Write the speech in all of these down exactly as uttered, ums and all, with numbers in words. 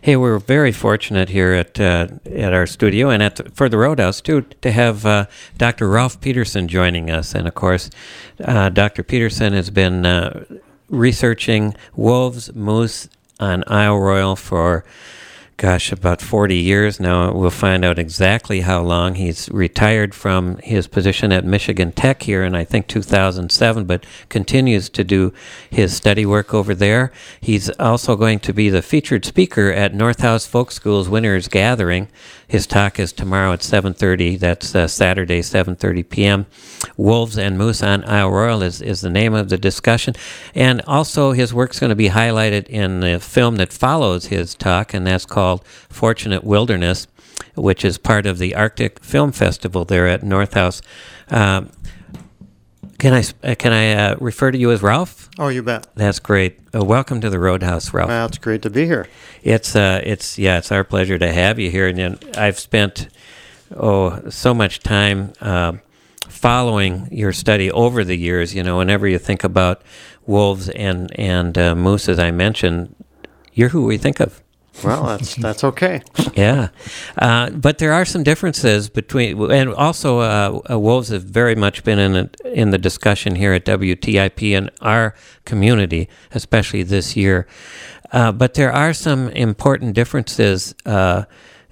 Hey, we're very fortunate here at uh, at our studio and at the, for the Roadhouse too to have uh, Doctor Ralph Peterson joining us. And of course, uh, Doctor Peterson has been uh, researching wolves, moose on Isle Royale for, gosh, about forty years now. We'll find out exactly how long. He's retired from his position at Michigan Tech here in, I think, two thousand seven, but continues to do his study work over there. He's also going to be the featured speaker at Northhouse Folk School's Winners Gathering. His talk is tomorrow at seven thirty. That's uh, Saturday, seven thirty p.m. Wolves and Moose on Isle Royale is, is the name of the discussion. And also his work's going to be highlighted in the film that follows his talk, and that's called Fortunate Wilderness, which is part of the Arctic Film Festival there at Northhouse. Um, can I uh, can I uh, refer to you as Ralph? Oh, you bet. That's great. Uh, welcome to the Roadhouse, Ralph. Well, it's great to be here. It's uh, it's yeah, it's our pleasure to have you here. And then I've spent oh so much time uh, following your study over the years. You know, whenever you think about wolves and and uh, moose, as I mentioned, you're who we think of. Well, that's that's okay. Yeah, uh, but there are some differences between, and also uh, uh, wolves have very much been in a, in the discussion here at W T I P in our community, especially this year. Uh, but there are some important differences uh,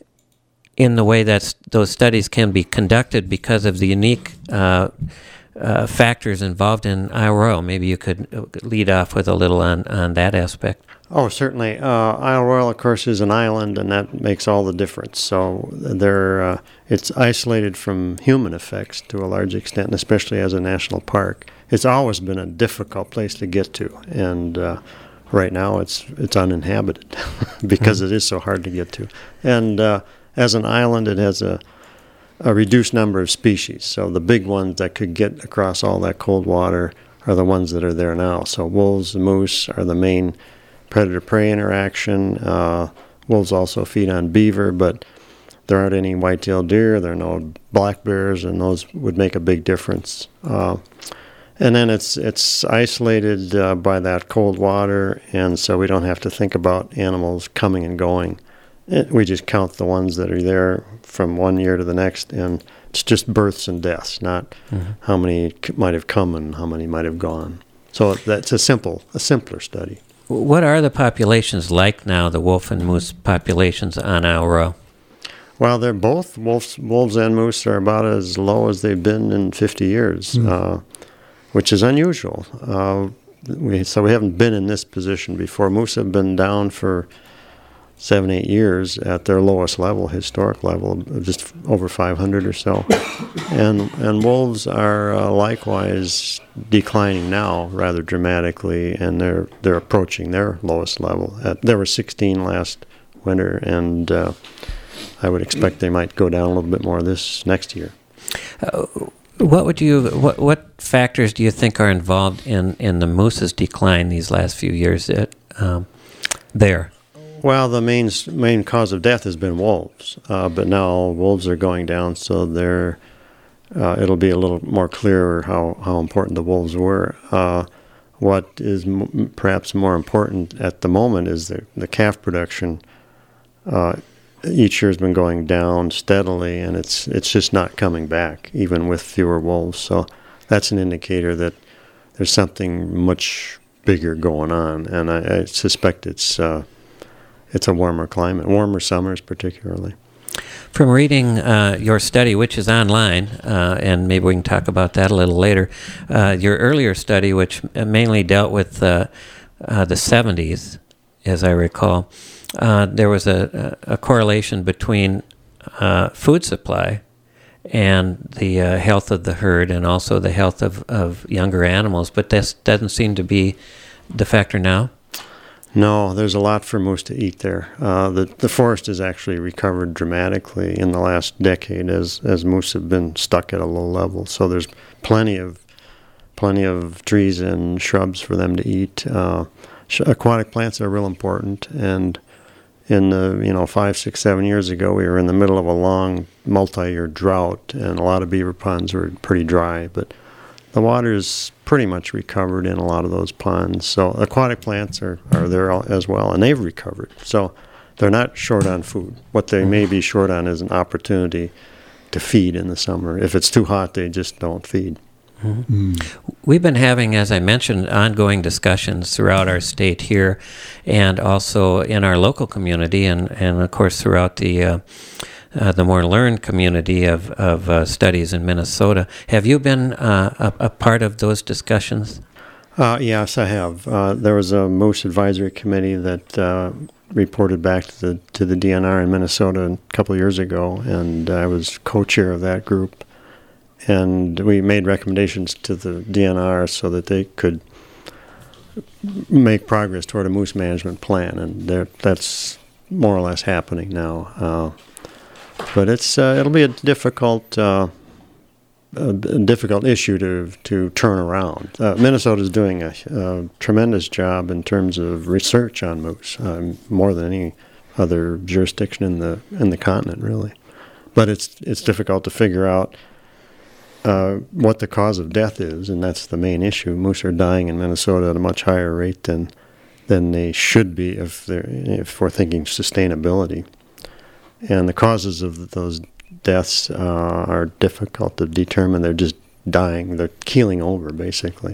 in the way that those studies can be conducted because of the unique uh, uh, factors involved in Isle Royale. Maybe you could lead off with a little on, on that aspect. Oh, certainly. Uh, Isle Royale, of course, is an island, and that makes all the difference. So they're, uh, it's isolated from human effects to a large extent, and especially as a national park. It's always been a difficult place to get to, and uh, right now it's it's uninhabited because mm-hmm. it is so hard to get to. And uh, as an island, it has a, a reduced number of species. So the big ones that could get across all that cold water are the ones that are there now. So wolves and moose are the main predator-prey interaction. Uh, wolves also feed on beaver, but there aren't any white-tailed deer. There are no black bears, and those would make a big difference. Uh, and then it's it's isolated uh, by that cold water, and so we don't have to think about animals coming and going. It, we just count the ones that are there from one year to the next, and it's just births and deaths, not mm-hmm. how many c- might have come and how many might have gone. So that's a simple, a simpler study. What are the populations like now, the wolf and moose populations on Isle Royale? Well, they're both, wolves, wolves and moose are about as low as they've been in fifty years, mm. uh, which is unusual. Uh, we, so we haven't been in this position before. Moose have been down for seven, eight years at their lowest level, historic level, of just over five hundred or so. And and wolves are uh, likewise declining now rather dramatically, and they're they're approaching their lowest level. At, there were sixteen last winter, and uh, I would expect they might go down a little bit more this next year. Uh, what would you what what factors do you think are involved in, in the moose's decline these last few years at, um, there? Well, the main main cause of death has been wolves, uh, but now wolves are going down, so they're, uh, it'll be a little more clearer how, how important the wolves were. Uh, what is m- perhaps more important at the moment is the, the calf production. Uh, each year has been going down steadily, and it's it's just not coming back, even with fewer wolves. So that's an indicator that there's something much bigger going on, and I, I suspect it's... Uh, It's a warmer climate, warmer summers particularly. From reading uh, your study, which is online, uh, and maybe we can talk about that a little later, uh, your earlier study, which mainly dealt with uh, uh, the seventies, as I recall, uh, there was a, a correlation between uh, food supply and the uh, health of the herd and also the health of, of younger animals, but this doesn't seem to be the factor now. No, there's a lot for moose to eat there. Uh, the the forest has actually recovered dramatically in the last decade as as moose have been stuck at a low level. So there's plenty of plenty of trees and shrubs for them to eat. Uh, sh- aquatic plants are real important, and in the you know five, six, seven years ago, we were in the middle of a long multi-year drought, and a lot of beaver ponds were pretty dry, but the water is pretty much recovered in a lot of those ponds. So aquatic plants are, are there as well, and they've recovered. So they're not short on food. What they may be short on is an opportunity to feed in the summer. If it's too hot, they just don't feed. Mm-hmm. Mm. We've been having, as I mentioned, ongoing discussions throughout our state here and also in our local community and, and of course, throughout the uh, uh, the more learned community of, of uh, studies in Minnesota. Have you been uh, a, a part of those discussions? Uh, yes, I have. Uh, there was a moose advisory committee that uh, reported back to the to the D N R in Minnesota a couple of years ago, and I was co-chair of that group. And we made recommendations to the D N R so that they could make progress toward a moose management plan, and that's more or less happening now. Uh, but it's uh, it'll be a difficult uh, a difficult issue to to turn around. Uh, Minnesota is doing a, a tremendous job in terms of research on moose, uh, more than any other jurisdiction in the in the continent, really. But it's it's difficult to figure out Uh, what the cause of death is, and that's the main issue. Moose are dying in Minnesota at a much higher rate than than they should be if they're if we're thinking sustainability. And the causes of those deaths uh, are difficult to determine. They're just dying. They're keeling over, basically.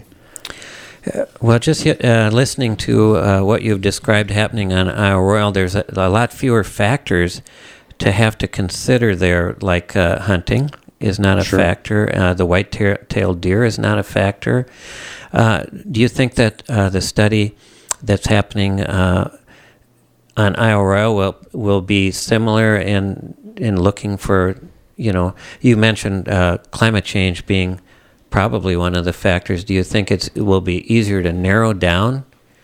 Uh, well, just uh, listening to uh, what you've described happening on Isle Royale, there's a, a lot fewer factors to have to consider there, like uh, hunting is not a Sure. factor. Uh, the white-tailed deer is not a factor. Uh, do you think that uh, the study that's happening uh, on Isle Royale will will be similar in in looking for, you know, you mentioned uh, climate change being probably one of the factors. Do you think it's, it will be easier to narrow down?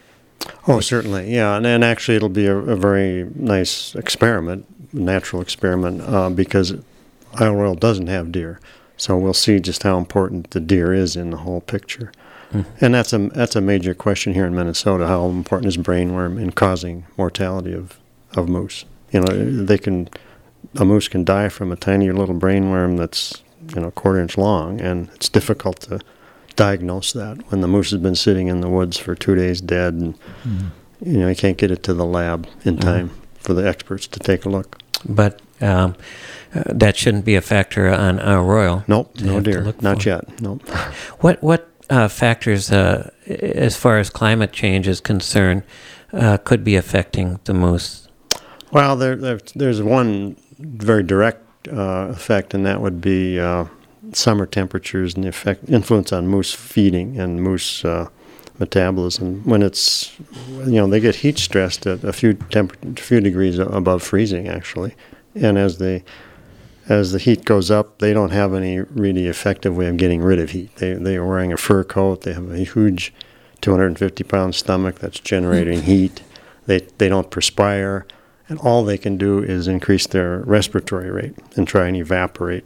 Oh, certainly, yeah. And, and actually it'll be a, a very nice experiment, natural experiment, uh, because Isle Royale doesn't have deer, so we'll see just how important the deer is in the whole picture. Mm. And that's a that's a major question here in Minnesota. How important is brainworm in causing mortality of, of moose? You know, they can a moose can die from a tiny little brainworm that's, you know, a quarter inch long, and it's difficult to diagnose that when the moose has been sitting in the woods for two days dead, and mm. you know, you can't get it to the lab in time mm. for the experts to take a look. But um, uh, that shouldn't be a factor on Isle Royale. Nope, no deer, not yet. Nope. What what uh, factors, uh, as far as climate change is concerned, uh, could be affecting the moose? Well, there, there there's one very direct uh, effect, and that would be uh, summer temperatures and the effect influence on moose feeding and moose uh, metabolism. When it's, you know, they get heat stressed at a few temp- few degrees above freezing, actually, and as they as the heat goes up, they don't have any really effective way of getting rid of heat. They they are wearing a fur coat. They have a huge two hundred fifty pound stomach that's generating heat. They they don't perspire, and all they can do is increase their respiratory rate and try and evaporate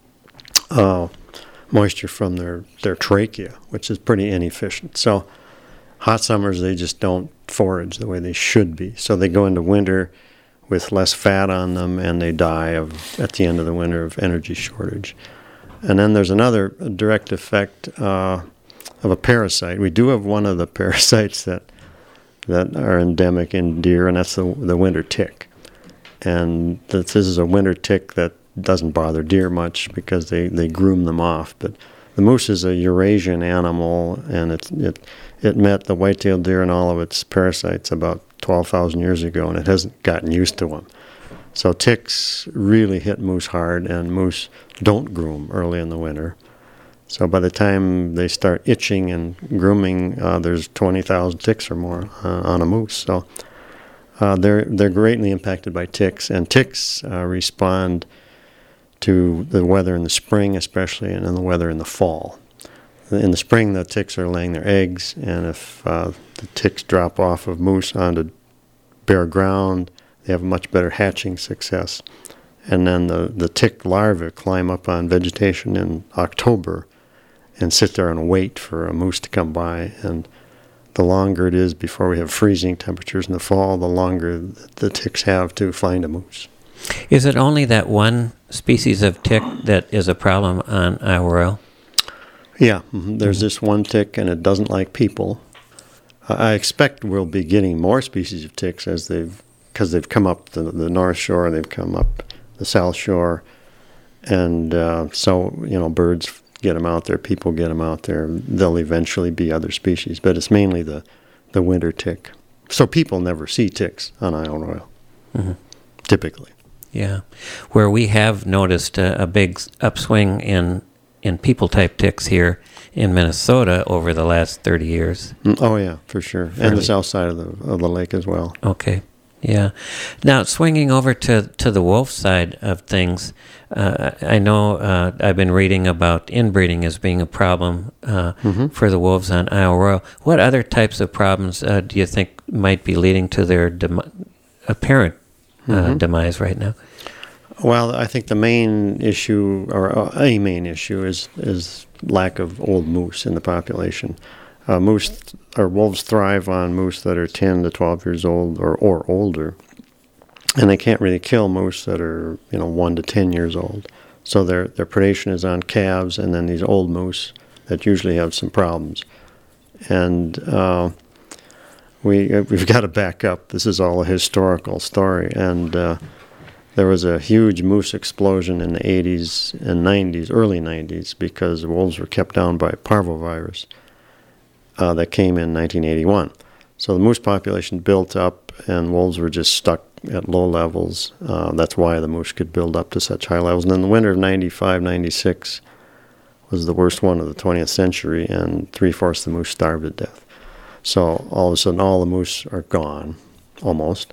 uh, moisture from their, their trachea, which is pretty inefficient. So hot summers, they just don't forage the way they should be. So they go into winter with less fat on them, and they die of at the end of the winter of energy shortage. And then there's another direct effect uh, of a parasite. We do have one of the parasites that that are endemic in deer, and that's the the winter tick. And this is a winter tick that doesn't bother deer much because they, they groom them off. But the moose is a Eurasian animal, and it it it met the white-tailed deer and all of its parasites about twelve thousand years ago, and it hasn't gotten used to them. So ticks really hit moose hard, and moose don't groom early in the winter. So by the time they start itching and grooming, uh, there's twenty thousand ticks or more uh, on a moose. So uh, they're they're greatly impacted by ticks, and ticks uh, respond to the weather in the spring especially, and in the weather in the fall. In the spring, the ticks are laying their eggs, and if uh, the ticks drop off of moose onto bare ground, they have much better hatching success. And then the, the tick larvae climb up on vegetation in October and sit there and wait for a moose to come by. And the longer it is before we have freezing temperatures in the fall, the longer the ticks have to find a moose. Is it only that one species of tick that is a problem on Isle Royale? Yeah, mm-hmm. There's this one tick, and it doesn't like people. Uh, I expect we'll be getting more species of ticks as they've because they've come up the, the North Shore, they've come up the South Shore, and uh, so, you know, birds get them out there, people get them out there. There'll eventually be other species, but it's mainly the, the winter tick. So people never see ticks on Isle Royale, mm-hmm. typically. Yeah. Where we have noticed a, a big upswing in in people-type ticks here in Minnesota over the last thirty years. Mm, oh, yeah, for sure. Fairly. And the south side of the of the lake as well. Okay. Yeah. Now, swinging over to, to the wolf side of things, uh, I know uh, I've been reading about inbreeding as being a problem uh, mm-hmm. for the wolves on Isle Royale. What other types of problems uh, do you think might be leading to their dem- apparent uh, mm-hmm. demise right now? Well, I think the main issue, or a main issue, is is lack of old moose in the population. Uh, moose or wolves thrive on moose that are ten to twelve years old or, or older, and they can't really kill moose that are, you know, one to ten years old. So their their predation is on calves and then these old moose that usually have some problems. And uh, we we've got to back up. This is all a historical story, and uh, there was a huge moose explosion in the eighties and nineties, early nineties, because wolves were kept down by parvovirus. Uh, that came in nineteen eighty-one. So the moose population built up, and wolves were just stuck at low levels. Uh, that's why the moose could build up to such high levels. And then the winter of ninety-five, ninety-six was the worst one of the twentieth century, and three-fourths of the moose starved to death. So all of a sudden, all the moose are gone, almost.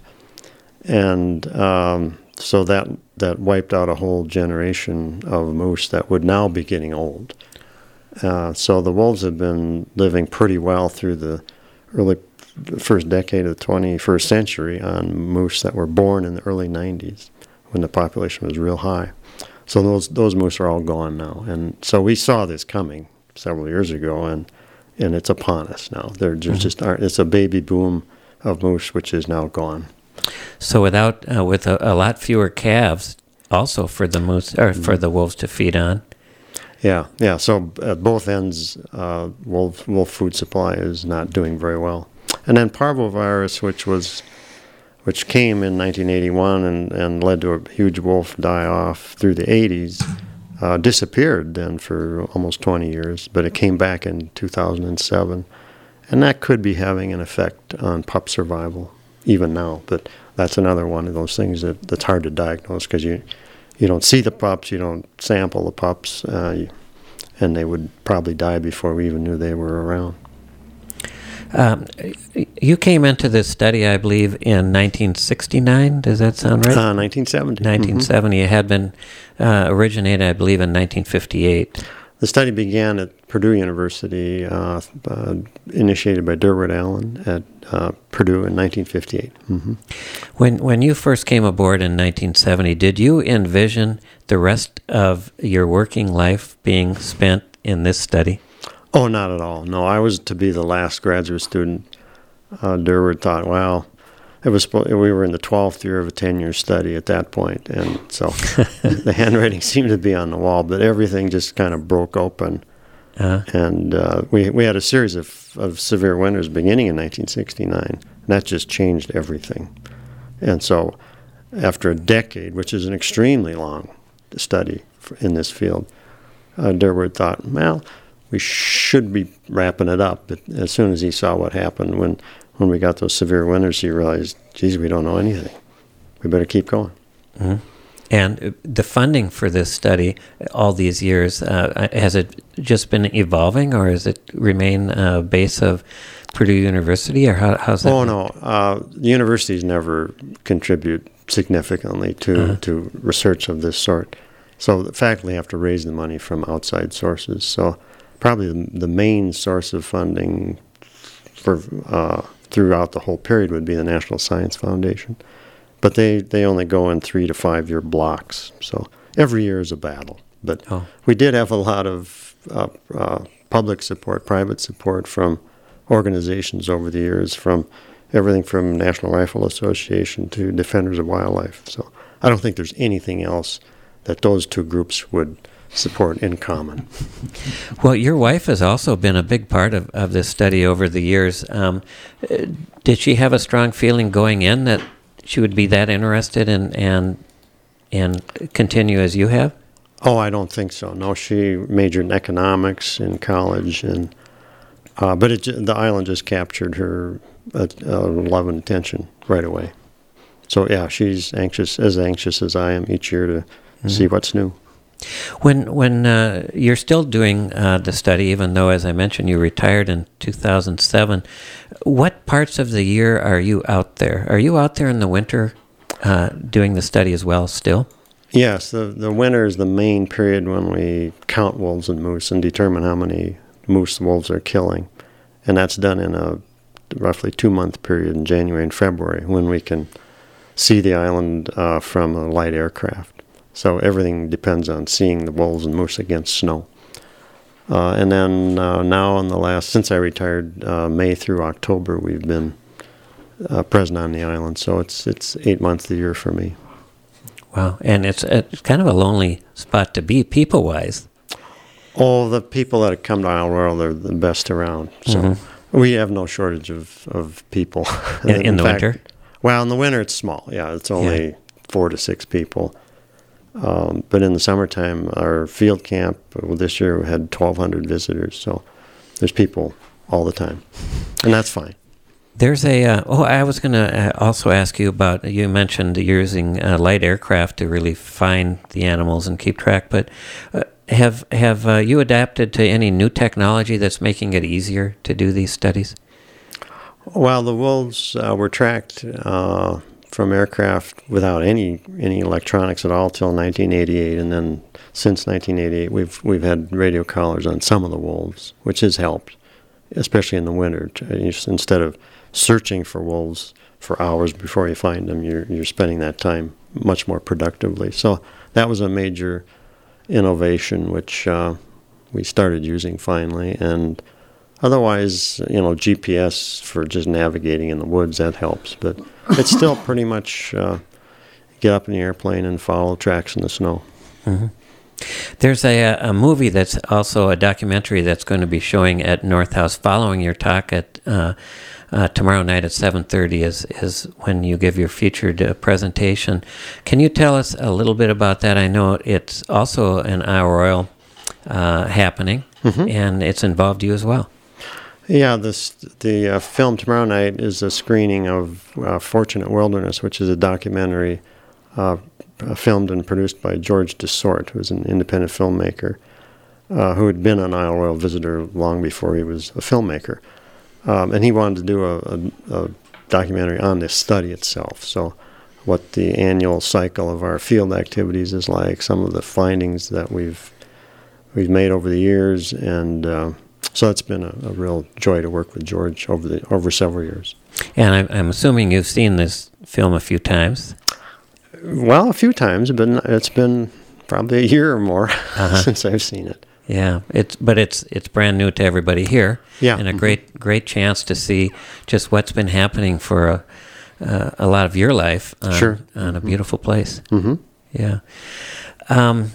And um, so that, that wiped out a whole generation of moose that would now be getting old. Uh, so the wolves have been living pretty well through the early first decade of the twenty-first century on moose that were born in the early nineties when the population was real high. So those those moose are all gone now. And so we saw this coming several years ago, and and it's upon us now. There mm-hmm. just aren't. It's a baby boom of moose, which is now gone. So without uh, with a, a lot fewer calves, also for the moose or for the wolves to feed on. Yeah, yeah. So at both ends, uh, wolf wolf food supply is not doing very well. And then parvovirus, which was, which came in nineteen eighty-one and, and led to a huge wolf die-off through the eighties, uh, disappeared then for almost twenty years, but it came back in two thousand seven. And that could be having an effect on pup survival, even now. But that's another one of those things that, that's hard to diagnose because you... You don't see the pups, you don't sample the pups, uh, you, and they would probably die before we even knew they were around. Um, you came into this study, I believe, in nineteen sixty-nine. Does that sound right? Uh, nineteen seventy. nineteen seventy. Mm-hmm. It had been uh, originated, I believe, in nineteen fifty-eight. The study began at Purdue University, uh, uh, initiated by Durward Allen at uh, Purdue in nineteen fifty-eight. Mm-hmm. When when you first came aboard in nineteen seventy, did you envision the rest of your working life being spent in this study? Oh, not at all. No, I was to be the last graduate student. Uh, Durward thought, well, it was we were in the twelfth year of a ten-year study at that point, and so the handwriting seemed to be on the wall, but everything just kind of broke open. Uh-huh. And uh, we we had a series of, of severe winters beginning in nineteen sixty-nine, and that just changed everything. And so after a decade, which is an extremely long study in this field, uh, Durward thought, well, we should be wrapping it up. But as soon as he saw what happened when, when we got those severe winters, he realized, geez, we don't know anything. We better keep going. Mm-hmm. And the funding for this study, all these years, uh, has it just been evolving, or has it remain a base of Purdue University, or how, how's that? Oh, no. Uh, the universities never contribute significantly to, uh-huh. to research of this sort. So the faculty have to raise the money from outside sources. So probably the, the main source of funding for uh, throughout the whole period would be the National Science Foundation. But they, they only go in three to five year blocks. So every year is a battle. But oh. we did have a lot of uh, uh, public support, private support from organizations over the years, from everything from National Rifle Association to Defenders of Wildlife. So I don't think there's anything else that those two groups would support in common. Well, your wife has also been a big part of, of this study over the years. Um, did she have a strong feeling going in that she would be that interested in and and continue as you have? Oh, I don't think so. No, she majored in economics in college, and uh, but it, the island just captured her uh, uh, love and attention right away. So yeah, she's anxious, as anxious as I am each year to mm-hmm. see what's new. When when uh, you're still doing uh, the study, even though, as I mentioned, you retired in two thousand seven, what parts of the year are you out there? Are you out there in the winter uh, doing the study as well still? Yes, the, the winter is the main period when we count wolves and moose and determine how many moose wolves are killing. And that's done in a roughly two-month period in January and February when we can see the island uh, from a light aircraft. So everything depends on seeing the wolves and moose against snow. Uh, and then uh, now in the last, since I retired, uh, May through October, we've been uh, present on the island. So it's it's eight months a year for me. Wow. And it's, it's kind of a lonely spot to be people-wise. Oh, the people that have come to Isle Royale, they're the best around. So mm-hmm. we have no shortage of, of people. In, in, in the fact, winter? Well, in the winter it's small. Yeah, it's only yeah. four to six people. Um, but in the summertime, our field camp, well, this year we had twelve hundred visitors. So there's people all the time. And that's fine. There's a, uh, oh, I was going to also ask you about, you mentioned you're using uh, light aircraft to really find the animals and keep track, but uh, have have uh, you adapted to any new technology that's making it easier to do these studies? Well, the wolves uh, were tracked uh, from aircraft without any any electronics at all till nineteen eighty-eight, and then since nineteen eighty-eight, we've we've had radio collars on some of the wolves, which has helped, especially in the winter. To, instead of searching for wolves for hours before you find them, you're you're spending that time much more productively. So that was a major innovation, which uh, we started using finally. And otherwise, you know, G P S for just navigating in the woods, that helps. But it's still pretty much uh, get up in the airplane and follow tracks in the snow. Mm-hmm. There's a, a movie that's also a documentary that's going to be showing at North House following your talk at uh, uh, tomorrow night at seven thirty is, is when you give your featured uh, presentation. Can you tell us a little bit about that? I know it's also an Isle Royale uh, happening, mm-hmm. and it's involved you as well. Yeah, this the uh, film tomorrow night is a screening of uh, Fortunate Wilderness, which is a documentary uh, filmed and produced by George Desort, who was an independent filmmaker uh, who had been an Isle Royale visitor long before he was a filmmaker. Um, and he wanted to do a, a, a documentary on this study itself. So what the annual cycle of our field activities is like, some of the findings that we've we've made over the years, and uh, so it's been a, a real joy to work with George over the over several years. And I'm, I'm assuming you've seen this film a few times. Well, a few times, but it's been probably a year or more uh-huh. since I've seen it. Yeah, it's but it's it's brand new to everybody here. Yeah, and a mm-hmm. great great chance to see just what's been happening for a uh, a lot of your life on, sure. on a beautiful place. Mm-hmm. Yeah. Um,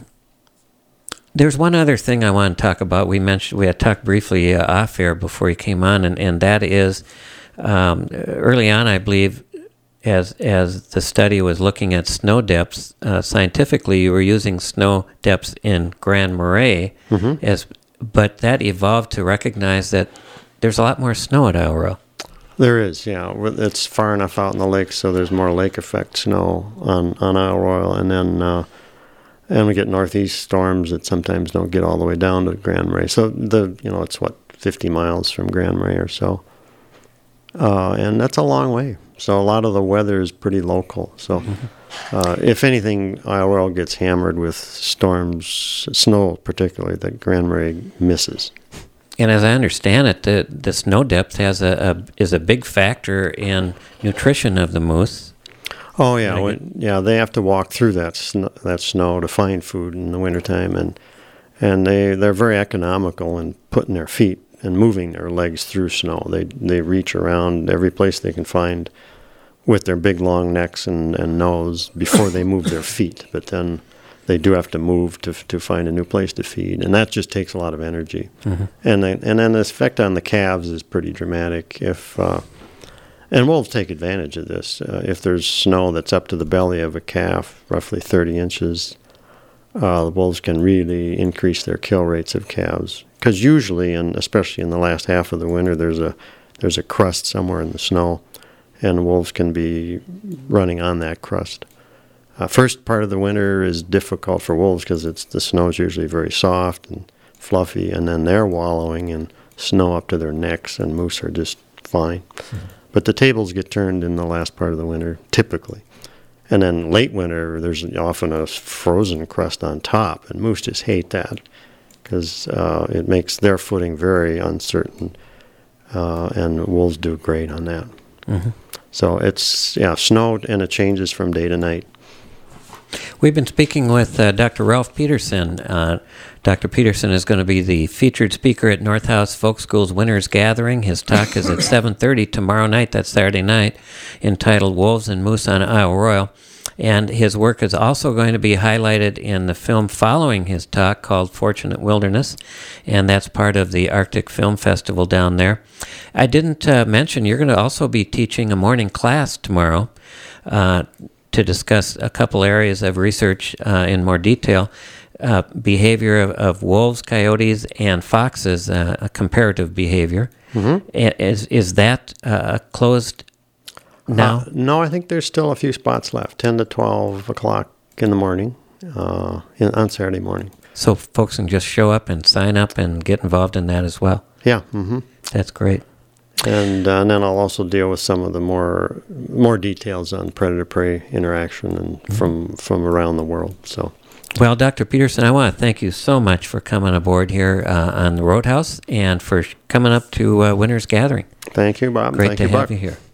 there's one other thing I want to talk about. We mentioned we had talked briefly uh, off air before you came on, and, and that is um, early on, I believe. As as the study was looking at snow depths, uh, scientifically, you were using snow depths in Grand Marais, mm-hmm. as but that evolved to recognize that there's a lot more snow at Isle Royale. There is, yeah. It's far enough out in the lake, so there's more lake effect snow on, on Isle Royale, and then uh, and we get northeast storms that sometimes don't get all the way down to Grand Marais. So the you know it's what fifty miles from Grand Marais or so, uh, and that's a long way. So a lot of the weather is pretty local. So uh, if anything, Isle Royale gets hammered with storms, snow particularly, that Grand Marais misses. And as I understand it, the, the snow depth has a, a is a big factor in nutrition of the moose. Oh, yeah. When, yeah, they have to walk through that snow, that snow to find food in the wintertime. And, and they, they're very economical in putting their feet and moving their legs through snow. They they reach around every place they can find with their big long necks and, and nose before they move their feet. But then they do have to move to to find a new place to feed, and that just takes a lot of energy. Mm-hmm. And they, and then the effect on the calves is pretty dramatic. If uh, And wolves take advantage of this. Uh, if there's snow that's up to the belly of a calf, roughly thirty inches, uh, the wolves can really increase their kill rates of calves. Because usually, and especially in the last half of the winter, there's a there's a crust somewhere in the snow, and wolves can be running on that crust. Uh, first part of the winter is difficult for wolves because it's the snow is usually very soft and fluffy, and then they're wallowing in snow up to their necks, and moose are just fine. Mm-hmm. But the tables get turned in the last part of the winter, typically. And then late winter, there's often a frozen crust on top, and moose just hate that because uh, it makes their footing very uncertain, uh, and wolves do great on that. Mm-hmm. So it's, yeah, snow, and it changes from day to night. We've been speaking with uh, Doctor Ralph Peterson. Uh, Doctor Peterson is going to be the featured speaker at North House Folk School's Winners Gathering. His talk is at seven thirty tomorrow night, that's Saturday night, entitled Wolves and Moose on Isle Royale. And his work is also going to be highlighted in the film following his talk called Fortunate Wilderness, and that's part of the Arctic Film Festival down there. I didn't uh, mention you're going to also be teaching a morning class tomorrow uh, to discuss a couple areas of research uh, in more detail. Uh, behavior of, of wolves, coyotes, and foxes, uh, a comparative behavior. Mm-hmm. Is is that uh, closed now? Uh, no, I think there's still a few spots left, ten to twelve o'clock in the morning, uh, in, on Saturday morning. So folks can just show up and sign up and get involved in that as well. Yeah. Mm-hmm. That's great. And, uh, and then I'll also deal with some of the more more details on predator-prey interaction and mm-hmm. from from around the world. So. Well, Doctor Peterson, I want to thank you so much for coming aboard here uh, on the Roadhouse and for coming up to uh, Winners Gathering. Thank you, Bob. Great thank to you, have Buck. you here.